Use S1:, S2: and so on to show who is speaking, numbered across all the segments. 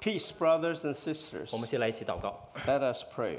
S1: Peace, brothers and sisters.
S2: 我们先来一起祷告。
S1: Let us pray.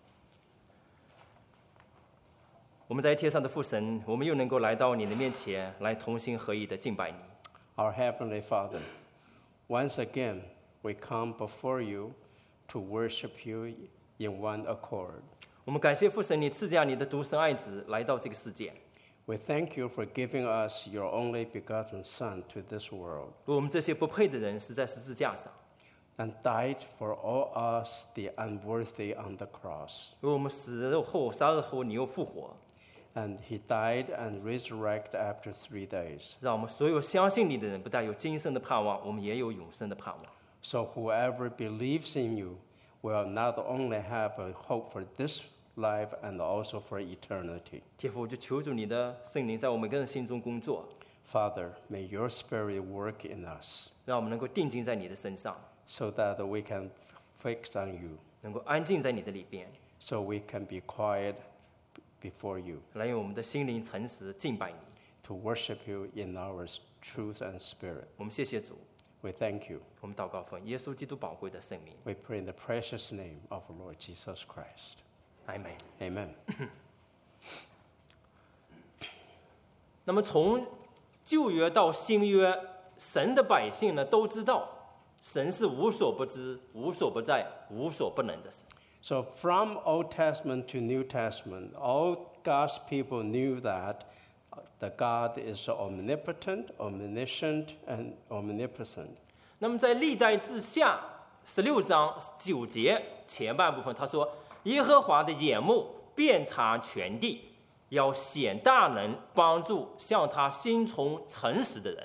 S2: 我们在天上的父神，我们又能够来到你的面前，来同心合意的敬拜你。
S1: Our Heavenly Father, once again we come before you to worship you in one accord.
S2: 我们感谢父神，你赐下你的独生爱子来到这个世界，
S1: We thank you for giving us your only begotten Son to this world
S2: 为我们这些不配的人死在十字架上，
S1: and died for all us, the unworthy, on the cross.
S2: 为我们死后3日后你又复活，
S1: And he died and resurrected after 3 days.
S2: 让我们所有相信你的人不但有今生的盼望，我们也有永生的盼望。
S1: So whoever believes in you will not only have a hope for this life and also for eternity.
S2: 天父，就求主你的圣灵在我们每个人心中工作，
S1: Father, may your spirit work in us
S2: 让我们能够定睛在你的身上，
S1: so that we can fix on you,
S2: 能够安静在你的里边，
S1: so we can be quiet before you,
S2: 来用我们的心灵诚实敬拜你。
S1: to worship you in our truth and spirit.
S2: 我们谢谢主，
S1: We thank you.
S2: 我们祷告奉耶稣基督宝贵的圣名，
S1: We pray in the precious name of Lord Jesus Christ.
S2: 阿门。
S1: Amen.
S2: 那么从旧约到新约，神的百姓呢都知道，神是无所不知、无所不在、无所不能的神。
S1: So from Old Testament to New Testament, all God's people knew that the God is omnipotent, omniscient, and omnipresent.
S2: 那么在历代志下16章9节前半部分，他说：“耶和华的眼目遍察全地，要显大能，帮助向他心从诚实的人。”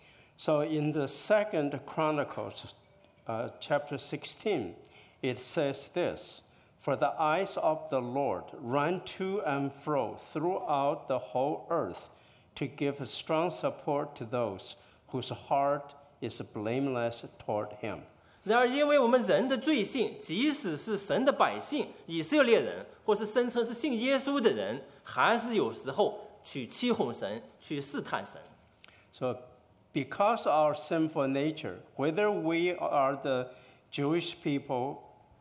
S1: So in the Second Chronicles, chapter 16, it says this: "For the eyes of the Lord run to and fro throughout the whole earth, to give strong support to those whose heart is blameless toward Him."
S2: 然而，因为我们人的罪性，即使是神的百姓、以色列人，或是声称是信耶稣的人，还是有时候去欺哄神，去试探神。
S1: So, because our sinful nature, whether we are the Jewish people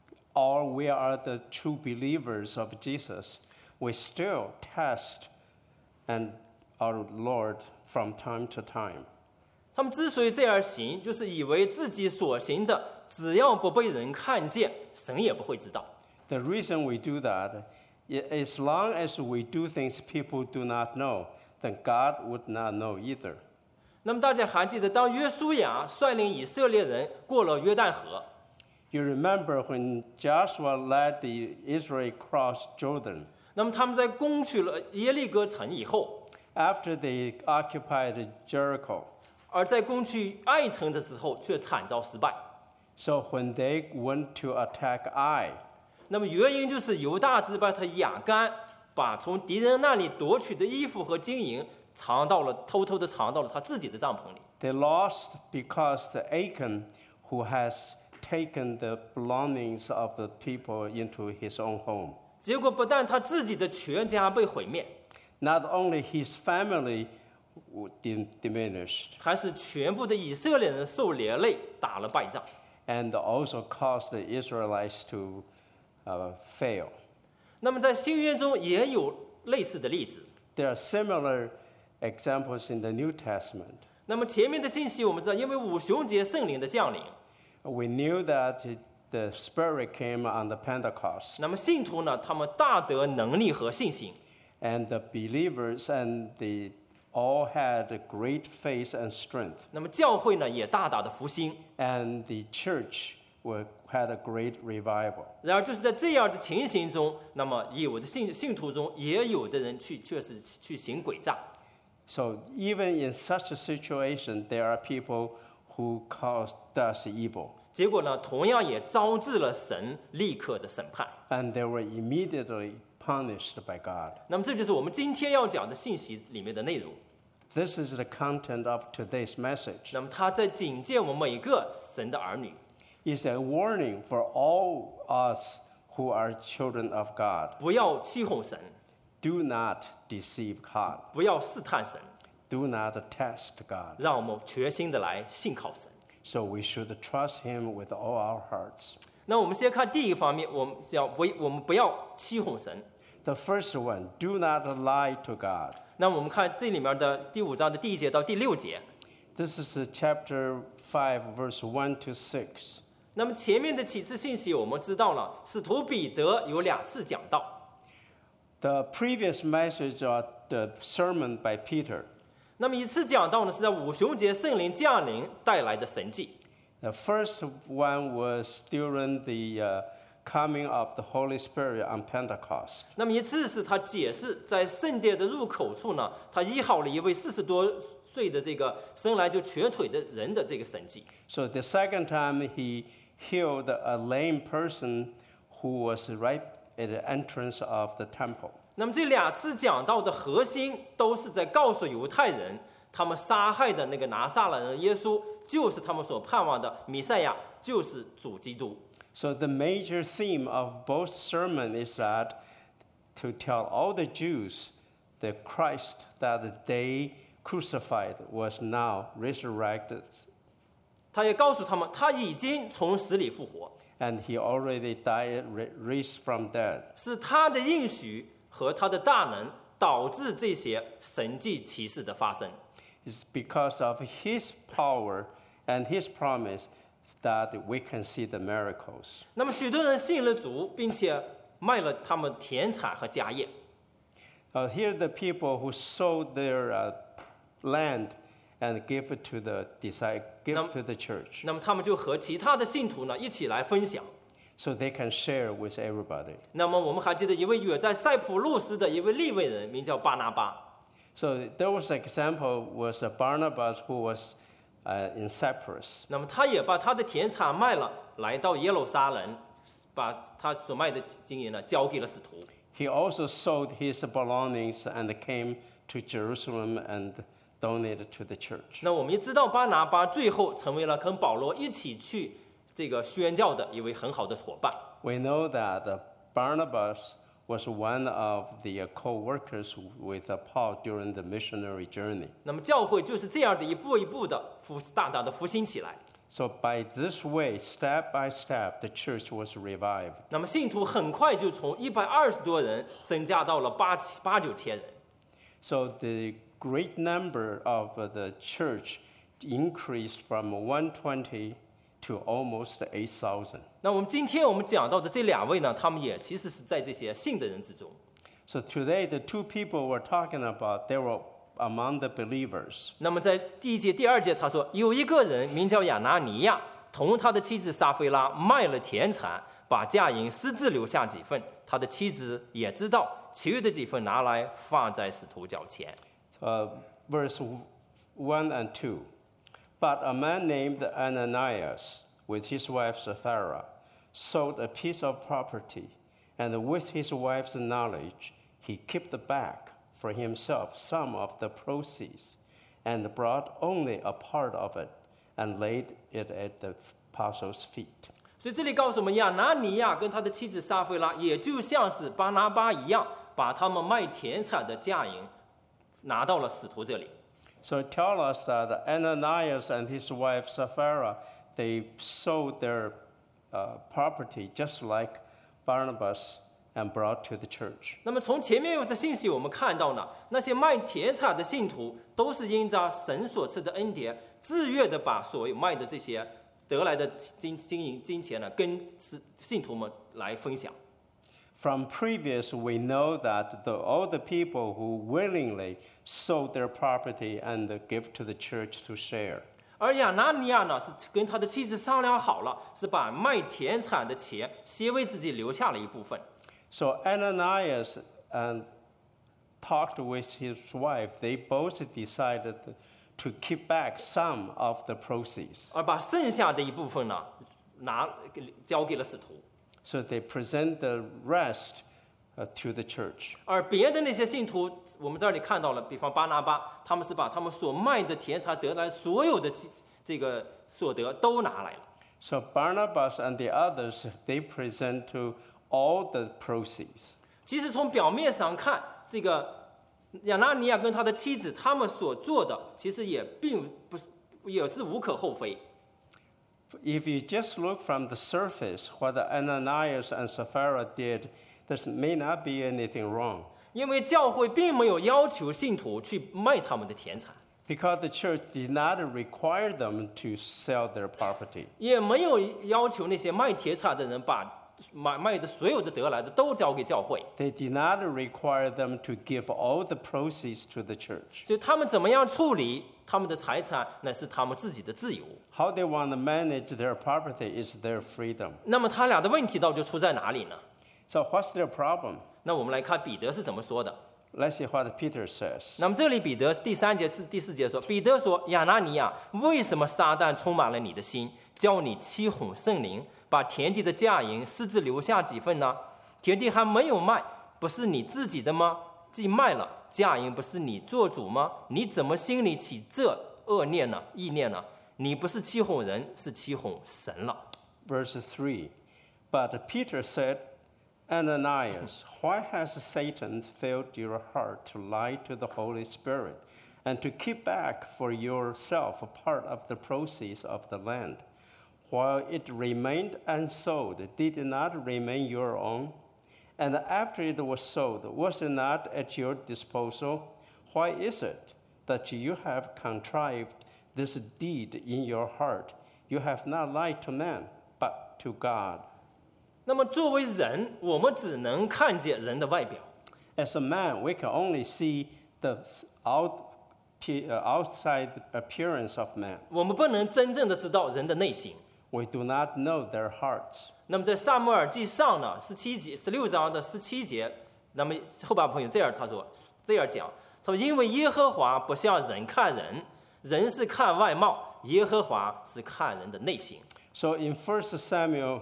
S1: or we are the true believers of Jesus, we still test and our Lord from time to time.
S2: 他们之所以这样行，就是以为自己所行的，只要不被人看见，神也不会知道。
S1: The reason we do that is as long as we do things people do not know, then God would not know either.
S2: 那么大家还记得，当约书亚率领以色列人过了约旦河，
S1: You remember when Joshua led the Israel cross Jordan,
S2: 那么他们在攻取了耶利哥城以后，
S1: after they occupied Jericho.
S2: 而在攻取爱城的时候却惨遭失败。
S1: So when they went to attack Ai,
S2: 那么原因就是犹大支派他亚干把从敌人那里夺取的衣服和金银偷偷的藏到了他自己的帐篷里。
S1: they lost because the Achan, who has taken the belongings of the people into his own home.
S2: 结果不但他自己的全家被毁灭，
S1: Not only his family diminished,
S2: 还是全部的以色列人受连累，打了败仗。
S1: and also caused the Israelites to fail.
S2: 那么在新约中也有类似的例子。
S1: There are similar examples in the New Testament.
S2: 那么前面的信息我们知道，因为五旬节圣灵的降临，
S1: We knew that the Spirit came on the Pentecost,
S2: 那么信徒呢，他们大得能力和信心。
S1: and the believers and the all had great faith and strength,
S2: 那么教会呢也大大的复兴。
S1: and the church had a great revival.
S2: 然而就是在这样的情形中，那么有的信徒中也有的人确实去行诡诈。
S1: So even in such a situation, there are people who does evil,
S2: 结果呢，同样也招致了神立刻的审判。
S1: and they were immediately punished by God.
S2: 那么这就是我们今天要讲的信息里面的内容。
S1: This is the content of today's message.
S2: 那么他在警戒我们每个神的儿女，
S1: It's a warning for all us who are children of God.
S2: 不要欺哄神，
S1: Do not deceive God.
S2: 不要试探神，
S1: Do not test God.
S2: 让我们全心的来信靠神。
S1: So we should trust him with all our hearts.
S2: 那我们先看第一个方面，我们不要欺哄神。
S1: The first one, do not lie to God.
S2: 那我们看这里面的第5章的第1节到第6节。
S1: This is chapter 5, verse 1 to 6.
S2: 那么前面的几次信息我们知道了，使徒彼得有2次讲道。
S1: The previous message of the sermon by Peter.
S2: 那么一次讲道呢，是在五旬节圣灵降临带来的神迹。
S1: The first one was during the coming of the Holy Spirit on Pentecost.
S2: 那么一次是他解释在圣殿的入口处呢，他医好了一位40多岁的这个生来就瘸腿的人的这个神迹。
S1: So the second time he healed a lame person who was right at the entrance of the temple.
S2: 那么这2次讲道的核心都是在告诉犹太人，他们杀害的那个拿撒勒人耶稣，就是他们所盼望的弥赛亚，就是主基督。
S1: So the major theme of both sermons is that to tell all the Jews that Christ that they crucified was now resurrected.
S2: 他也告诉他们，他已经从死里复活。
S1: And he already died, raised from dead.
S2: 是他的应许和他的大能导致这些神迹奇事的发生。
S1: It's because of his power and his promise that we can see the miracles.
S2: 那么许多人信了主，并且卖了他们田产和家业。
S1: Here are the people who sold their land and give it to the church.
S2: 那么他们就和其他的信徒呢一起来分享。
S1: So they can share with everybody.
S2: 那么我们还记得一位远在塞浦路斯的一位利未人，名叫巴拿巴。
S1: So there was an example was Barnabas who was in Cyprus.
S2: 那么他也把他的田产卖了，来到耶路撒冷，把他所卖的金银呢交给了使徒。
S1: He also sold his belongings and came to Jerusalem and donated to the church.
S2: 那我们也知道巴拿巴最后成为了跟保罗一起去这个宣教的一位很好的伙伴。
S1: We know that Barnabas was one of the co-workers with Paul during the missionary journey.
S2: 那么教会就是这样的一步一步的大大的复兴起来。
S1: So by this way, step by step, the church was revived.
S2: 那么信徒很快就从120多人增加到了8-9千人。
S1: So the great number of the church increased from 120 to almost 8,000.
S2: 那我们今天我们讲到的这2位呢，他们也其实是在这些信的人之中。
S1: So today, the two people we're talking about, they were among the believers.
S2: 那么在第1节、第2节，他说有一个人名叫亚拿尼亚，同他的妻子撒菲拉卖了田产，把价银私自留下几份，他的妻子也知道，其余的几份拿来放在使徒脚前。
S1: Verse 1 and 2. But a man named Ananias, with his wife Sapphira, sold a piece of property, and with his wife's knowledge, he kept back for himself some of the proceeds, and brought only a part of it, and laid it at the apostles' feet.
S2: 所以这里告诉我们，亚拿尼亚跟他的妻子撒菲拉，也就像是巴拿巴一样，把他们卖田产的价银拿到了使徒这里。
S1: So it tells us that Ananias and his wife Sapphira, they sold their property just like Barnabas and brought to the church.
S2: 那么从前面的信息我们看到呢，那些卖田产的信徒都是因着神所赐的恩典，自愿的把所有卖的这些得来的金钱呢，跟信徒们来分享。
S1: From previous, we know that all the people who willingly sold their property and give to the church to share.
S2: 而亚拿尼亚呢，是跟他的妻子商量好了，是把卖田产的钱先为自己留下了一部分。
S1: So Ananias talked with his wife. They both decided to keep back some of the proceeds.
S2: 而把剩下的一部分呢，交给了使徒。
S1: So they present the rest to the church.
S2: 而别的那些信徒，我们这里看到了，比方巴拿巴，他们是把他们所卖的田产得来所有的这个所得都拿来了。
S1: So Barnabas and the others, they present to all the proceeds.
S2: 其实从表面上看，这个亚拿尼亚跟他的妻子他们所做的，其实也并不是，也是无可厚非。
S1: if you just look from the surface, what Ananias and Sapphira did, there may not be anything wrong.
S2: 因为教会并没有要求信徒去卖他们的田产，
S1: Because the church did not require them to sell their property.
S2: 也没有要求那些卖田产的人把卖的所有的得来的都交给教会，
S1: They did not require them to give all the proceeds to the church.
S2: 所以他们怎么样处理他们的财产，那是他们自己的自由。
S1: How they want to manage their property is their freedom.
S2: 那么他俩的问题到底出在哪里呢？
S1: So what's their problem?
S2: 那我们来看彼得是怎么说的。
S1: Let's see what Peter says.
S2: 那么这里彼得第3节是第4节说，彼得说：“亚拿尼亚，为什么撒旦充满了你的心，叫你欺哄圣灵，把田地的价银私自留下几份呢？田地还没有卖，不是你自己的吗？既卖了，价银不是你做主吗？你怎么心里起这恶念呢？意念呢？你不是欺哄人，是欺哄神了。”
S1: Verse 3. But Peter said, Ananias, why has Satan filled your heart to lie to the Holy Spirit and to keep back for yourself a part of the proceeds of the land? While it remained unsold, did it not remain your own? And after it was sold, was it not at your disposal? Why is it that you have contrived this deed in your heart? You have not lied to man, but to God.
S2: 那么作为人，我们只能看见人的外表。
S1: As a man, we can only see the outside appearance of man.
S2: 我们不能真正的知道人的内心。
S1: We do not know their hearts.
S2: 那么在撒母耳记上呢，16章的17节，那么后半部分有这样讲，说因为耶和华不像人看人，人是看外貌，耶和华是看人的内心。
S1: So in 1 Samuel,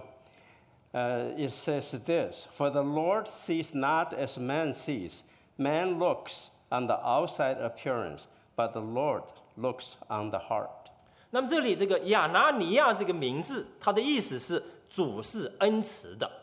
S1: it says this, For the Lord sees not as man sees. Man looks on the outside appearance, but the Lord looks on the heart.
S2: 那么这里这个亚拿尼亚这个名字，它的意思是主是恩慈的。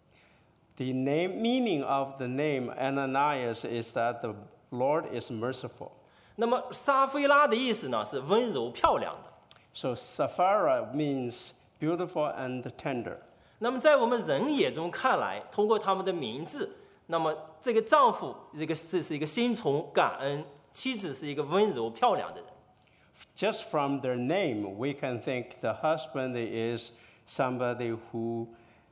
S1: The meaning of the name Ananias is that the Lord is merciful.
S2: 那么撒菲拉的意思呢是温柔漂亮的。
S1: So Sapphira means beautiful and tender.
S2: 那么在我们人眼中看来，通过他们的名字，那么这个丈夫是一个心存感恩，妻子是一个温柔漂亮的人。
S1: Just from their name, we can think the husband is somebody who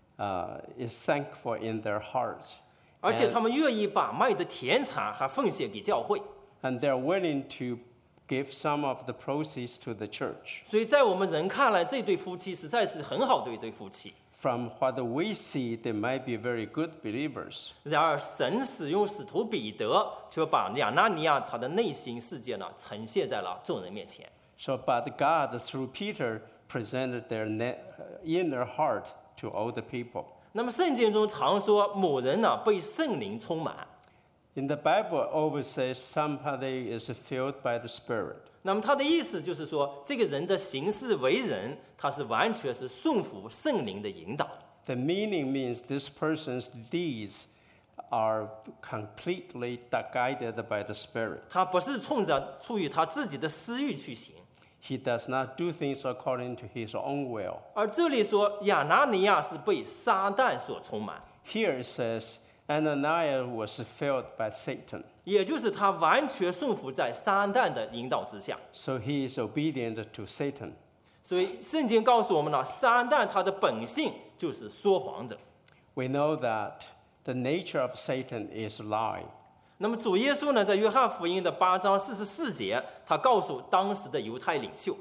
S1: is thankful in their hearts.
S2: 而且他们愿意把卖的田产还奉献给教会。
S1: And they're willing to give some of the proceeds to the church.
S2: 所以在我们人看来，这对夫妻实在是很好的一对夫妻。
S1: From what we see, they might be very good believers.
S2: 然而，神使用使徒彼得，却把亚拿尼亚他的内心世界呢呈现在了众人面前。
S1: So, but God, through Peter, presented their inner heart to all the people.
S2: 那么圣经中常说，某人呢被圣灵充满。
S1: In the Bible, it always says somebody is filled by the Spirit.
S2: 那么他的意思就是说，这个人的行事为人，他是完全是顺服圣灵的引导。
S1: The meaning means this person's deeds are completely guided by the Spirit.
S2: 他不是出于他自己的私欲去行。
S1: He does not do things according to his own will.
S2: 而这里说亚拿尼亚是被撒旦所充满，
S1: Here it says Ananias was filled by Satan.
S2: 也就是他完全顺服在撒旦的引导之下。
S1: So he is obedient to Satan.
S2: 所以圣经告诉我们呢，撒旦他的本性就是说谎者。
S1: We know that the nature of Satan is lie.
S2: 那么主耶稣呢，在约翰福音的8章44节，他告诉当时的犹太领袖。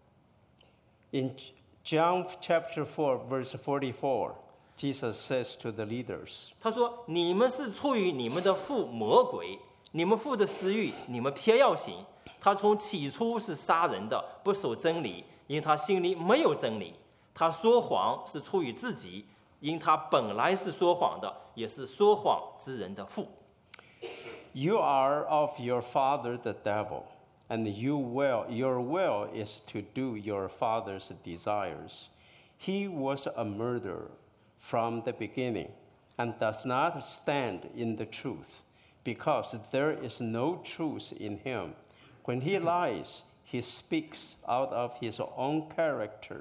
S1: In John chapter 4, verse 44, Jesus says to the leaders,
S2: 他说：“你们是出于你们的父魔鬼，你们父的私欲，你们偏要行。他从起初是杀人的，不守真理，因他心里没有真理。他说谎是出于自己，因他本来是说谎的，也是说谎之人的父。”
S1: You are of your father the devil, and your will is to do your father's desires. He was a murderer from the beginning, and does not stand in the truth, because there is no truth in him. When he lies, he speaks out of his own character,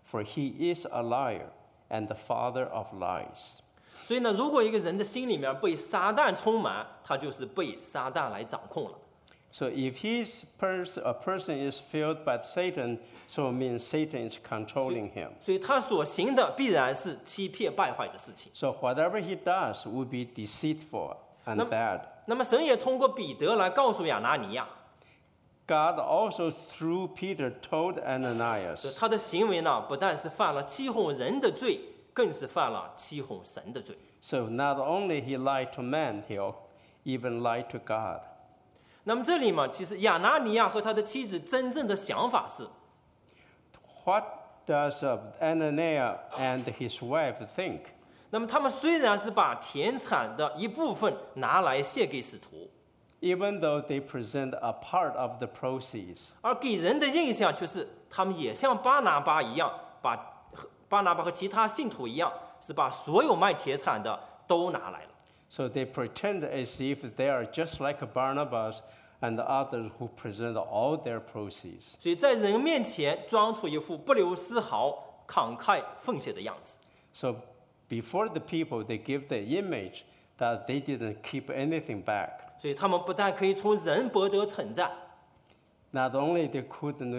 S1: for he is a liar and the father of lies.
S2: 所以呢，如果一个人的心里面被撒旦充满，他就是被撒旦来掌控了。
S1: So if a person is filled by Satan, so it means Satan is controlling him.
S2: 所以他所行的必然是欺骗败坏的事情。
S1: So whatever he does will be deceitful and bad.
S2: 那么神也通过彼得来告诉亚拿尼亚，
S1: God also through Peter told Ananias.
S2: 他的行为呢，不但是犯了欺哄人的罪，更是犯了欺哄神的罪。
S1: So not only he lied to man, he even lied to God.
S2: 那么这里嘛，其实亚拿尼亚和他的妻子真正的想法是，
S1: What does Ananias and his wife think?
S2: 那么他们虽然是把田产的一部分拿来献给使徒，
S1: Even though they present a part of the proceeds,
S2: 而给人的印象却是他们也像巴拿巴一样，巴拿巴和其他信徒一样，是把所有卖田产的都拿来了。
S1: so they pretend as if they are just like Barnabas and the others who present all their proceeds.
S2: 所以在人面前装出一副不留丝毫、慷慨奉献的样子。
S1: So before the people, they give the image that they didn't keep anything back.
S2: 所以他们不但可以从人博得称赞，
S1: Not only they couldn't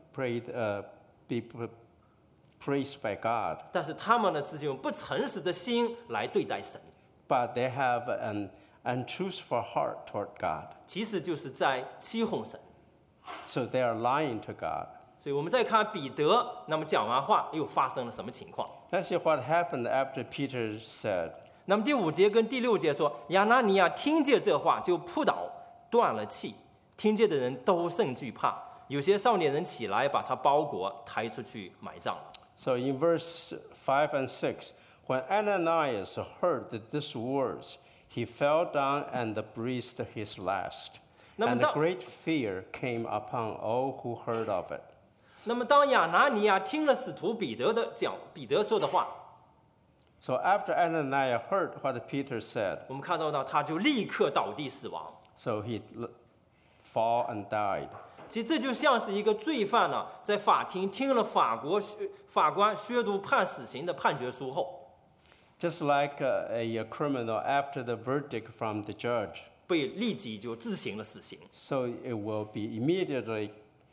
S1: be praised by God,
S2: 但是他们呢，是用不诚实的心来对待神，
S1: but they have an untruthful heart toward God.
S2: 其实就是在欺哄神。
S1: So they are lying to God.
S2: 所以我们再看彼得，那么讲完话又发生了什么情况？
S1: Let's see what happened after Peter said.
S2: 那么第5节跟第6节说，亚拿尼亚听见这话就扑倒，断了气。听见的人都甚惧怕，有些少年人起来，把他包裹抬出去埋葬了。
S1: So in verse 5 and 6, when Ananias heard these words, he fell down and breathed his last. And great fear came upon all who heard of it.
S2: 那么当亚拿尼亚听了使徒彼得说的话，
S1: So after Ananias heard what Peter said,
S2: 我们看到呢，他就立刻倒地死亡。
S1: so he fall and died.
S2: 其实这就像是一个罪犯呢，在法庭听了法官宣读判死刑的判决书后，
S1: Just like a criminal after the verdict from the judge.
S2: 被立即就执行了死刑。
S1: So it will be immediately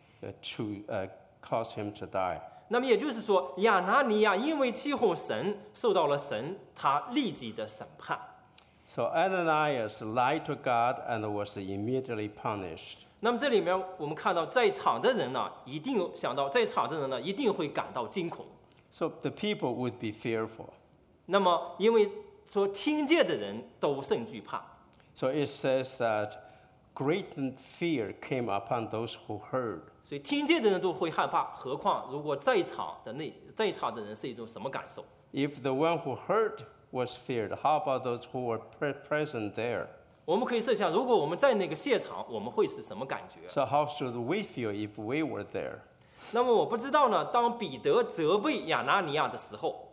S1: cause him to die.
S2: 那么也就是说，亚拿尼亚因为欺哄神，受到了神他立即的审判。
S1: So Ananias lied to God and was immediately punished.
S2: 那么这里面我们看到，在场的人呢，一定想到，在场的人呢，一定会感到惊恐。
S1: So the people would be fearful.
S2: 那么因为说听见的人都甚惧怕，
S1: So it says that great fear came upon those who heard.
S2: 所以听见的人都会害怕，何况如果在场的人是一种什么感受？
S1: If the one who heard was feared, how about those who were present there?
S2: 我们可以设想，如果我们在那个现场，我们会是什么感觉？
S1: So how should we feel if we were there?
S2: 那么我不知道呢。当彼得责备亚拿尼亚的时候，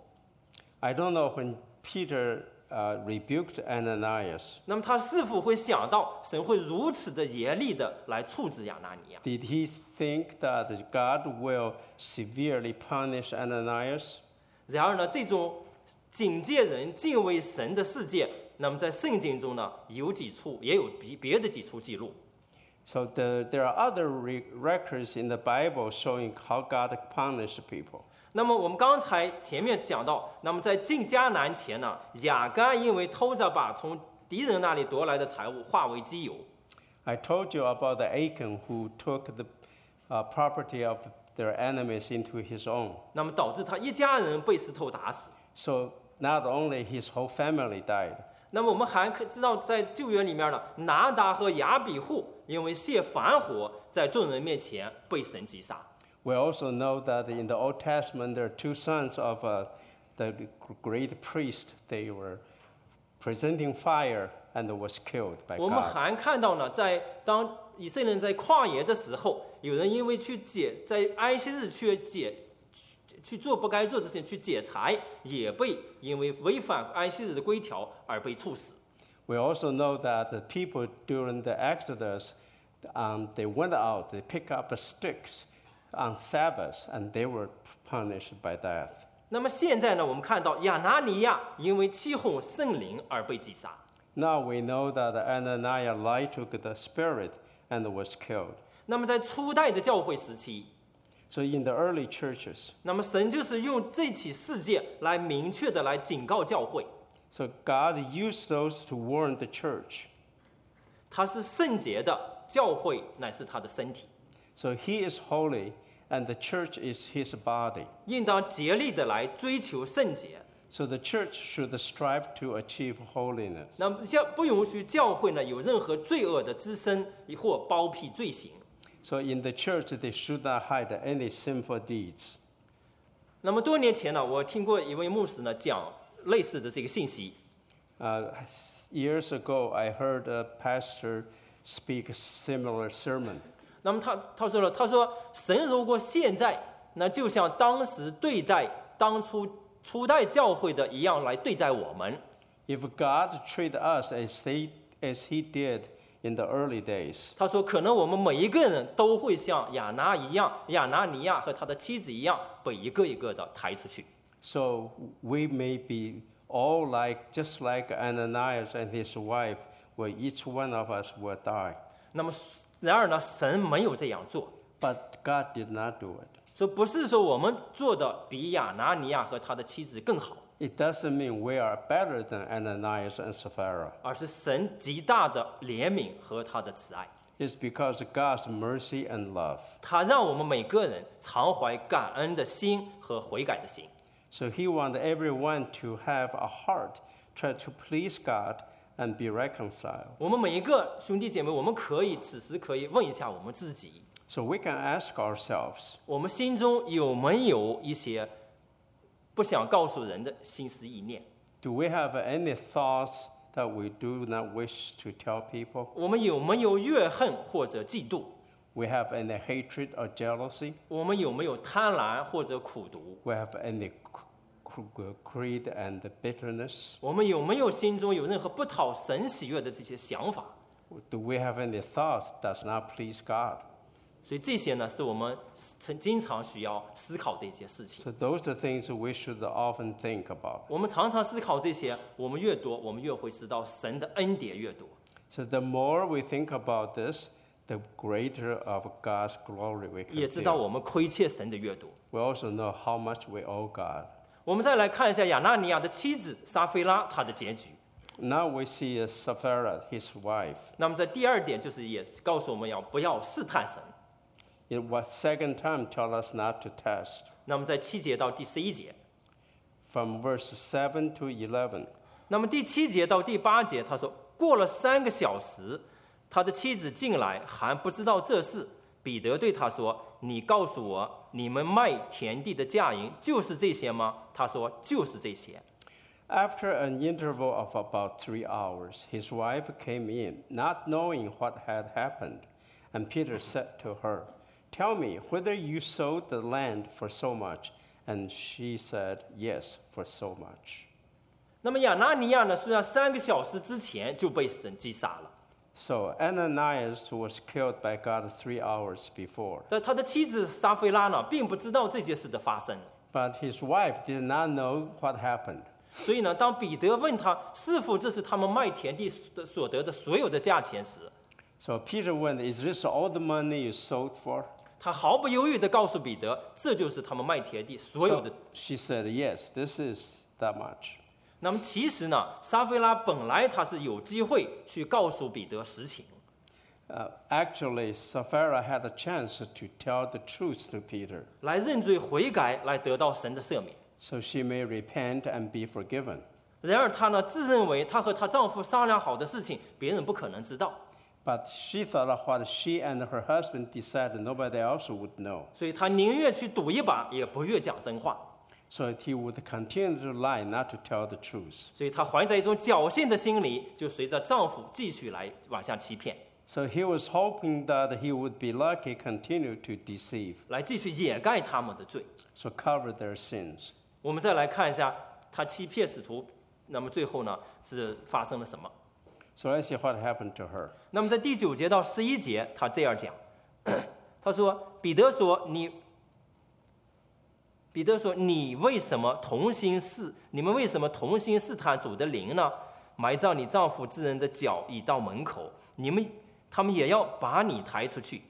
S1: I don't know when Peter rebuked Ananias.
S2: 那么他是否会想到神会如此的严厉的来处置亚拿尼亚？
S1: Did he think that God will severely punish Ananias?
S2: 然而呢，这种警戒人、敬畏神的事件，那么在圣经中呢，有几处也有别的几处记录。
S1: So there are other records in the Bible showing how God punished people.
S2: 那么我们刚才前面讲到，那么在进迦南前呢，亚干因为偷着把从敌人那里夺来的财物化为己有。
S1: I told you about the Achan who took the property of their enemies into his own.
S2: 那么导致他一家人被石头打死。
S1: So not only his whole family died.
S2: 那么我们还知道，在旧约里面呢，拿达和亚比户因为献燔火，在众人面前被神击杀。
S1: We also know that in the Old Testament there are two sons of the great priest. They were presenting fire and was killed by
S2: 我们
S1: God.
S2: 还看到呢，当以色列人在旷野的时候，有人因为在安息日去做不该做的事情，去解财，也被因为违反安息日的规条而被处死。
S1: We also know that the people during the Exodus, they went out, they picked up the sticks on Sabbath, and they were punished by death.
S2: 那么现在呢，我们看到亚拿尼亚因为欺哄圣灵而被击杀。
S1: Now we know that Ananias lied to the Spirit and was killed.
S2: 那么在初代的教会时期，
S1: So in the early churches,
S2: 那么神就是用这起事件来明确的来警告教会，
S1: so God used those to warn the church.
S2: 他是圣洁的，教会乃是他的身体，
S1: So he is holy, and the church is his body.
S2: 应当竭力的来追求圣洁。
S1: So the church should strive to achieve holiness.
S2: 那么不允许教会呢有任何罪恶的滋生或包庇罪行。
S1: So in the church, they should not hide any sinful deeds.
S2: 那么多年前呢，我听过一位牧师呢讲类似的这个信息。
S1: Years ago, I heard a pastor speak a similar sermon.
S2: 那么他说了，他说神如果现在那就像当时对待当初代教会的一样来对待我们，
S1: If God treated us as he did in the early days,
S2: 他说可能我们每一个人都会像亚拿尼亚和他的妻子一样，被一个一个的抬出去。
S1: so we may be all just like Ananias and his wife, where each one of us will die.
S2: 那么然而呢，神没有这样做，
S1: But God did not do it.
S2: 所以不是说我们做的比亚拿尼亚和他的妻子更好，
S1: It doesn't mean we are better than Ananias and Sapphira.
S2: 而是神极大的怜悯和他的慈爱，
S1: It's because of God's mercy and love.
S2: 他让我们每个人常怀感恩的心和悔改的心。
S1: So he wanted everyone to have a heart, try to please God and be reconciled.
S2: 我们每一个兄弟姐妹，我们此时可以问一下我们自己，
S1: So we can ask ourselves,
S2: 我们心中有没有一些不想告诉人的心思意念？
S1: do we have any thoughts that we do not wish to tell people?
S2: 我们有没有怨恨或者嫉妒？
S1: We have any hatred or jealousy?
S2: 我们有没有贪婪或者苦毒？
S1: We have any greed and bitterness?
S2: 我们有没有心中有任何不讨神喜悦的这些想法？
S1: Do we have any thoughts that does not please God?
S2: 所以这些呢，是我们经常需要思考的一些事情。
S1: So those are things we should often think about.
S2: 我们常常思考这些，我们越多，我们越会知道神的恩典越多。
S1: So the more we think about this, the greater of God's glory we
S2: 也
S1: can
S2: 知道
S1: feel.
S2: 我们亏欠神的越多。
S1: We also know how much we owe God.
S2: 我们再来看一下亚拿尼亚的妻子撒菲拉她的结局。
S1: Now we see Sapphira, his wife.
S2: 那么在第二点就是也告诉我们不要试探神。
S1: It was second time tell us not to test.
S2: 那么在7节到第11节，
S1: From verse 7 to 11.
S2: 那么第7节到第8节，他说过了3个小时，他的妻子进来还不知道这事。彼得对他说：“你告诉我，你们卖田地的价银就是这些吗？”他说：“就是这些。”
S1: After an interval of about 3 hours, his wife came in, not knowing what had happened. And Peter said to her, "Tell me whether you sold the land for so much." And she said, "Yes, for so much."
S2: 那么亚拿尼亚呢，虽然3个小时之前就被神击杀了，
S1: So Ananias was killed by God 3 hours before.
S2: 但他的妻子撒菲拉呢，并不知道这件事的发生。
S1: But his wife did not know what happened.
S2: 所以呢，当彼得问他是否这是他们卖田地所得的所有的价钱时，
S1: So Peter went, "Is this all the money you sold for?"
S2: 他毫不犹豫地告诉彼得，这就是他们卖田地所有的。
S1: So she said, "Yes, this is that much."
S2: 那么其实呢，撒菲拉本来他是有机会去告诉彼得实情，
S1: Actually, Sapphira had a chance to tell the truth to Peter,
S2: 来认罪悔改，来得到神的赦免。
S1: so she may repent and be forgiven.
S2: 然而她呢，自认为她和她丈夫商量好的事情，别人不可能知道，
S1: But she thought of what she and her husband decided nobody else would know.
S2: 所以她宁愿去赌一把，也不愿讲真话。
S1: So he would continue to lie, not to tell the truth.
S2: 所以她怀着一种侥幸的心理，就随着丈夫继续来往下欺骗，
S1: So he was hoping that he would be lucky, continue to deceive,
S2: 来继续掩盖他们的罪。
S1: so cover their sins.
S2: 我们再来看一下她欺骗使徒，那么最后呢是发生了什么？
S1: So let's see what happened to her.
S2: 那么在第9节到11节，他这样讲，他说：“彼得说， 彼得说：“你们为什么同心试探主的灵呢？埋葬你丈夫之人的脚已到门口，他们也要把你抬出去。”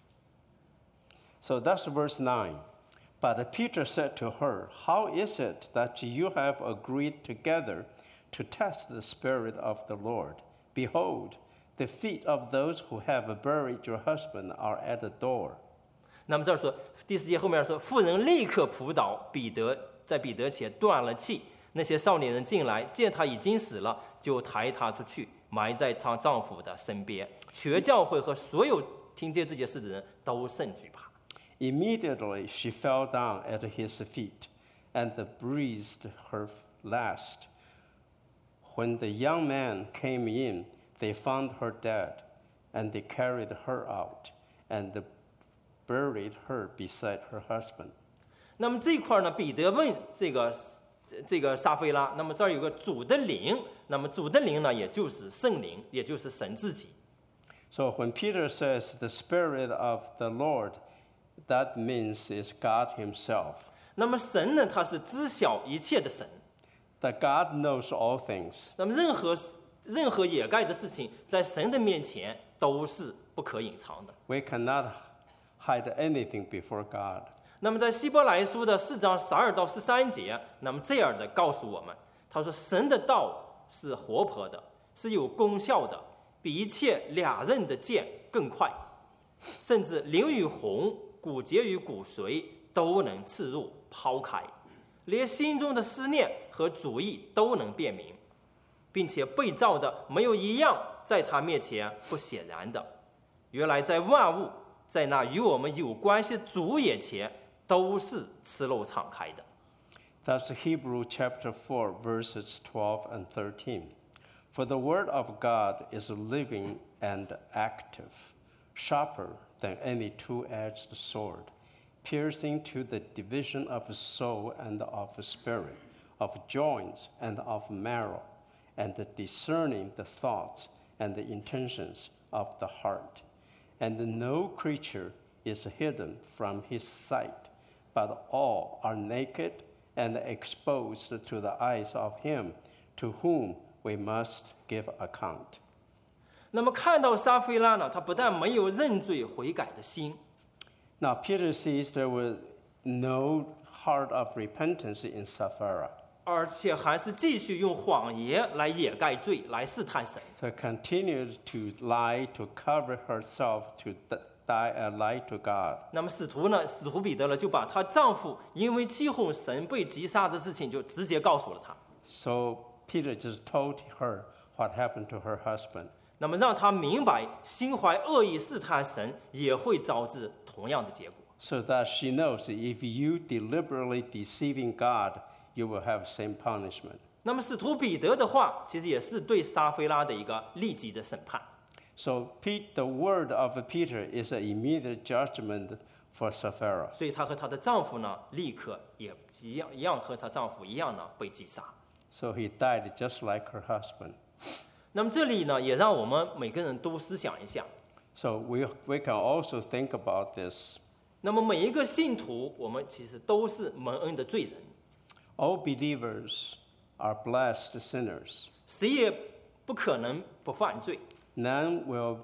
S1: So that's verse 9. But Peter said to her, How is it that you have agreed together to test the Spirit of the Lord? Behold, the feet of those who have buried your husband are at the door.
S2: 那么这儿说第4节后面说，妇人立刻扑倒彼得，在彼得前断了气。那些少年人进来，见他已经死了，就抬他出去，埋在她丈夫的身边。全教会和所有听见这件事的人都甚惧怕。
S1: Immediately she fell down at his feet and breathed her last. When the young men came in, they found her dead, and they carried her out and buried her beside her husband.
S2: 那么这一块呢，彼得问这个撒非拉，那么这儿有个主的灵，那么主的灵呢，也就是圣灵，也就是神自己。
S1: So when Peter says the Spirit of the Lord, that means is God himself.
S2: 那么神呢，他是知晓一切的神。
S1: That God knows all things.
S2: 那么任何掩盖的事情，在神的面前都是不可隐藏的。
S1: We cannot hide anything before God.
S2: 那么在希伯来书的4章12到13节，那么这样的告诉我们，他说神的道是活泼的，是有功效的，比一切两刃的剑更快，甚至灵与魂、骨节与骨髓都能刺入抛开，连心中的思念和主意都能辨明，并且被造的没有一样在他面前不显然的。原来在万物，在那与我们有关系主眼前，都是赤露敞开的。
S1: That's Hebrews chapter 4, verses 12 and 13. For the word of God is living and active, sharper than any two-edged sword, piercing to the division of soul and of spirit, of joints and of marrow, and discerning the thoughts and the intentions of the heart. And no creature is hidden from his sight, but all are naked and exposed to the eyes of him to whom we must give account.
S2: 那么看到撒非拉呢，他不但没有认罪悔改的心，
S1: Now Peter sees there was no heart of repentance in Sapphira.
S2: 而且还是继续用谎言来掩盖罪，来试探神。
S1: So continued to lie, to cover herself, to lie to God.
S2: 那么使徒彼得呢，就把她丈夫因为欺哄神被击杀的事情，就直接告诉了她。
S1: So Peter just told her what happened to her husband.
S2: 那么让她明白，心怀恶意试探神，也会招致同样的结果。
S1: So that she knows that if you deliberately deceiving God, you will have same punishment.
S2: 那么使徒彼得的话，其实也是对撒非拉的一个立即的审判。
S1: So the word of Peter is an immediate judgment for Sapphira.
S2: 所以她和她的丈夫呢，立刻也一样和她丈夫一样呢被击杀。
S1: So he died just like her husband.
S2: 那么这里呢，也让我们每个人都思想一下。
S1: So we can also think about this.
S2: 那么每一个信徒，我们其实都是蒙恩的罪人，
S1: All believers are blessed sinners.
S2: 谁也不可能不犯罪。
S1: None will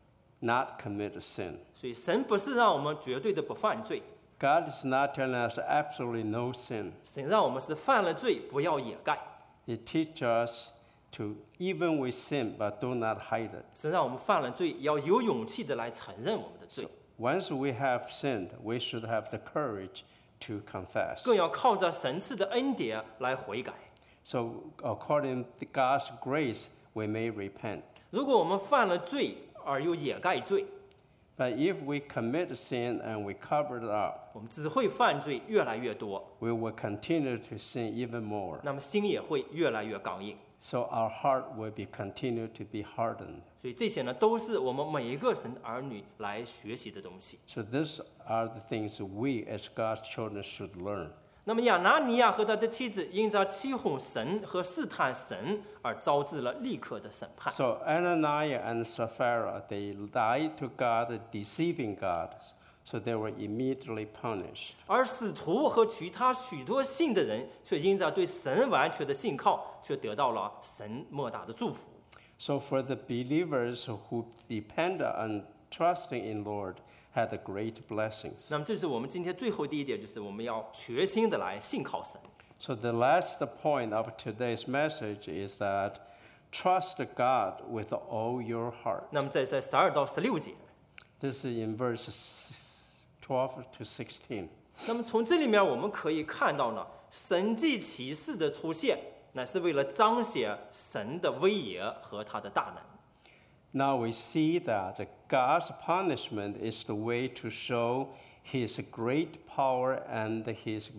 S1: not commit a sin.
S2: 所以神不是让我们绝对的不犯罪，
S1: God is not telling us absolutely no sin.
S2: 神让我们是犯了罪不要掩盖，
S1: He teaches us to even with sin, but do not hide it.
S2: 神让我们犯了罪要有勇气的来承认我们的罪，
S1: Once we have sinned, we should have the courage to confess.
S2: 更要靠着神赐的恩典来悔改。
S1: So according to God's grace, we may repent.
S2: 如果我们犯了罪而又掩盖罪，
S1: But if we commit sin and we cover it up,
S2: 我们只会犯罪越来越多，
S1: we will continue to sin even more.
S2: 那么心也会越来越刚硬。
S1: So our heart will be continue to be hardened.
S2: 所以这些呢，都是我们每一个神的儿女来学习的东西。
S1: So these are the things we as God's children should learn.
S2: 那么亚拿尼亚和他的妻子因着欺哄神和试探神而招致了立刻的审判。
S1: So Ananias and Sapphira, they lied to God, deceiving God. so they were immediately punished.
S2: 而使徒和其他许多信的人，却因着对神完全的信靠，却得到了神莫大的祝福。
S1: So for the believers who depend on trusting in Lord had the great blessings.
S2: 那么，这是我们今天最后第一点，就是我们要全心的来信靠神。
S1: So the last point of today's message is that trust God with all your heart.
S2: 那么，在12到16节，
S1: This is in verses 12 to 16.
S2: 那么从这里面我们可以看到呢，神迹奇事的出现，乃是为了彰显神的威严和他的大能。
S1: Now we see that God's punishment is the way to show His great power and His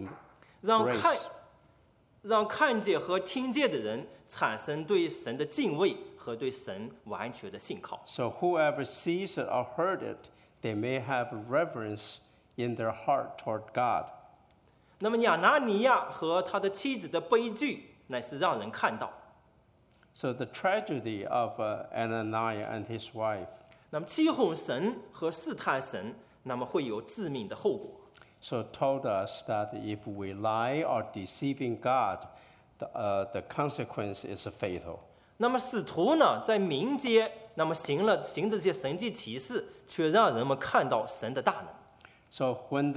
S2: 让看见和听见的人产生对神的敬畏和对神完全的信靠。
S1: So whoever sees it or heard it, they may have reverence in their heart toward God.
S2: 那么亚拿尼亚和他的妻子的悲剧，乃是让人看到。
S1: So the tragedy of Ananias and his wife.
S2: 那么欺哄神和试探神，那么会有致命的后果。
S1: So it told us that if we lie or deceiving God, the consequence is fatal.
S2: 那么使徒呢，在民间，那么行的这些神迹奇事，却让人们看到神的大能。
S1: So when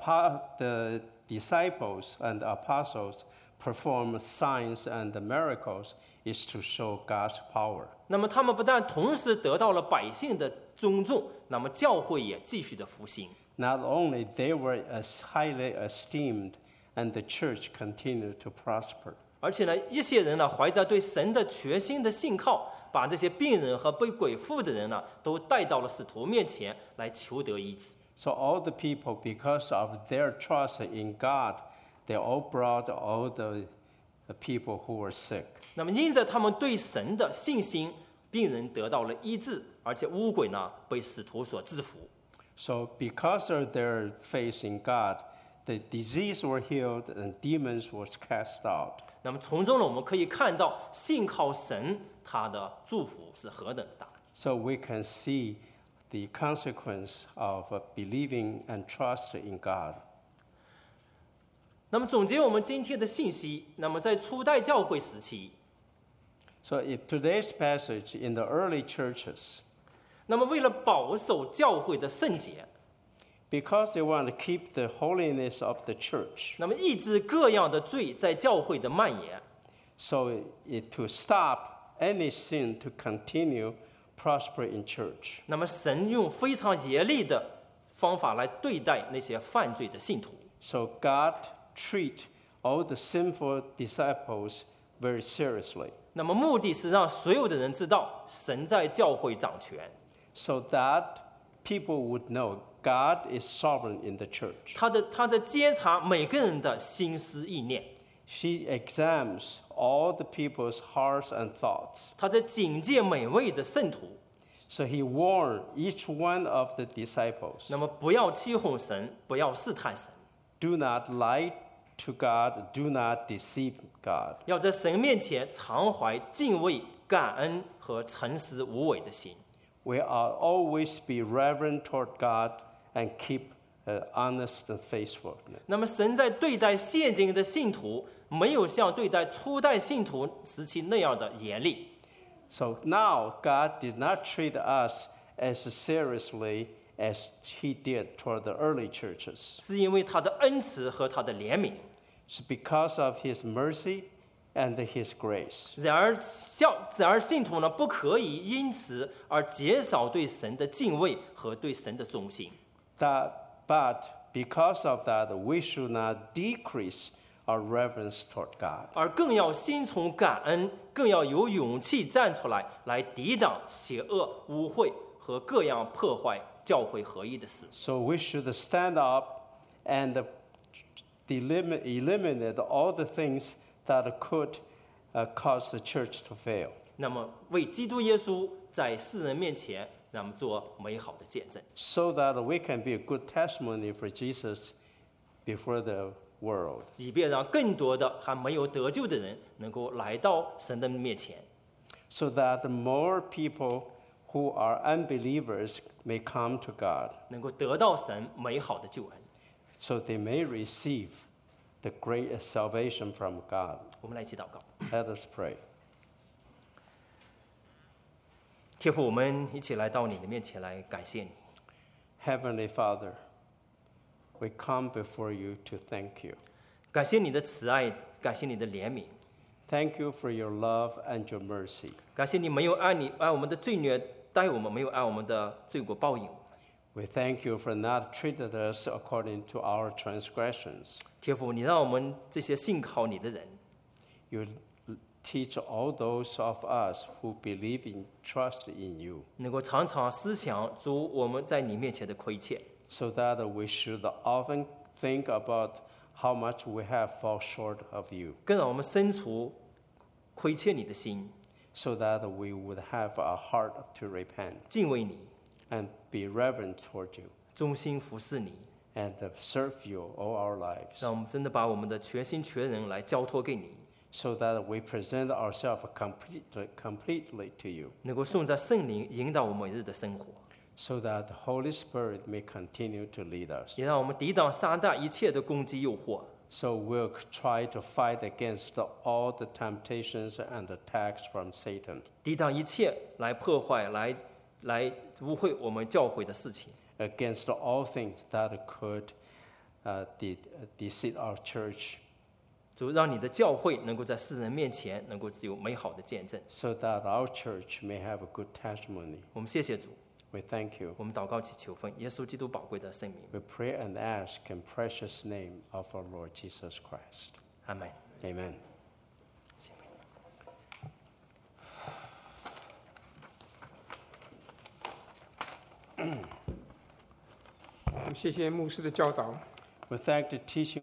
S1: the disciples and the apostles perform signs and miracles, is to show God's power.
S2: 那么他们不但同时得到了百姓的尊重，那么教会也继续的复兴。
S1: Not only they were as highly esteemed, and the church continued to prosper.
S2: 而且呢，一些人呢，怀着对神的全心的信靠，把这些病人和被鬼附的人呢，都带到了使徒面前来求得医治。
S1: So all the people, because of their trust in God, they all brought all the people who were sick.
S2: 那么因着他们对神的信心，病人得到了医治，而且污鬼呢被使徒所制服。
S1: So because of their faith in God, the disease were healed and demons was cast out.
S2: 那么从中呢，我们可以看到信靠神，他的祝福是何等的大。
S1: So we can see the consequence of believing and trust in God.
S2: 那么总结我们今天的信息，那么在初代教会时期，
S1: So in today's passage in the early churches,
S2: 那么为了保守教会的圣洁，
S1: because they want to keep the holiness of the church,
S2: 那么抑制各样的罪在教会的蔓延，
S1: so to stop any sin to continue prosper in church.
S2: 那么神用非常严厉的方法来对待那些犯罪的信徒。
S1: So God treat all the sinful disciples very seriously,
S2: 那么目的是让所有的人知道神在教会掌权，
S1: so that people would know God is sovereign in the church.
S2: 他在监察每个人的心思意念，
S1: She examines all the people's hearts and thoughts.
S2: 他在警戒每位的圣徒。
S1: So he warned each one of the disciples,
S2: 那么不要欺哄神，不要试探神，
S1: do not lie to God, do not deceive God.
S2: 要在神面前常怀敬畏、感恩和诚实无伪的心。
S1: We are always be reverent toward God and keep honest and faithful.
S2: 那么神在对待现今的信徒，没有像对待初代信徒时期那样的严厉。
S1: So now God did not treat us as seriously as he did toward the early churches.
S2: 是因为他的恩慈和他的怜悯。
S1: It's because of his mercy and his grace.
S2: 然而信徒呢，不可以因此而减少对神的敬畏和对神的忠心。
S1: But because of that, we should not decrease our reverence toward God.
S2: 而更要心存感恩，更要有勇气站出来，来抵挡邪恶、污秽和各样破坏教会合一的事。
S1: So we should stand up and eliminate all the things that could cause the church to fail.
S2: 那么为基督耶稣在世人面前，那么做美好的见证，
S1: So that we can be a good testimony for Jesus before the world.
S2: 以便让更多的还没有得救的人能够来到神的面前。
S1: So that the more people who are unbelievers may come to God,
S2: 能够得到神美好的救恩。
S1: so they may receive the great salvation from God.
S2: 我们来一起祷告。
S1: Let us pray.
S2: 天父，我们一起来到你的面前来感谢你。
S1: Heavenly Father, we come before you to thank you.
S2: 感谢你的慈爱，感谢你的怜悯，
S1: Thank you for your love and your mercy.
S2: 感谢你没有按我们的罪孽待我们，没有按我们的罪过报应我们。
S1: We thank you for not treating us according to our transgressions.
S2: 天父，你让我们这些信靠你的人，
S1: You teach all those of us who believe in trust in you,
S2: 能够常常思想主我们在你面前的亏欠，
S1: so that we should often think about how much we have fall short of you,
S2: 更让我们生出亏欠你的心，
S1: so that we would have a heart to repent
S2: 敬畏你，
S1: and be reverent toward you
S2: 忠心服侍你，
S1: and serve you all our lives,
S2: 让我们真的把我们的全心全人来交托给你，
S1: so that we present ourselves completely to you,
S2: 能够顺着圣灵引导我们每日的生活，
S1: so that the Holy Spirit may continue to lead us.
S2: 也让我们抵挡撒旦一切的攻击诱惑，
S1: So we'll try to fight against all the temptations and attacks from Satan,
S2: 抵挡一切来破坏、来污秽我们教会的事情。
S1: against all things that could deceive our church,
S2: 主让你的教会能够在世人面前能够有美好的见证。
S1: so that our church may have a good testimony.
S2: 我们谢谢主，
S1: We thank you.
S2: 我们祷告祈求奉耶稣基督宝贵的圣名，
S1: We pray and ask in precious name of our Lord Jesus Christ.
S2: 阿门。
S1: Amen.
S3: 谢谢牧师的教导。
S1: We thank the teaching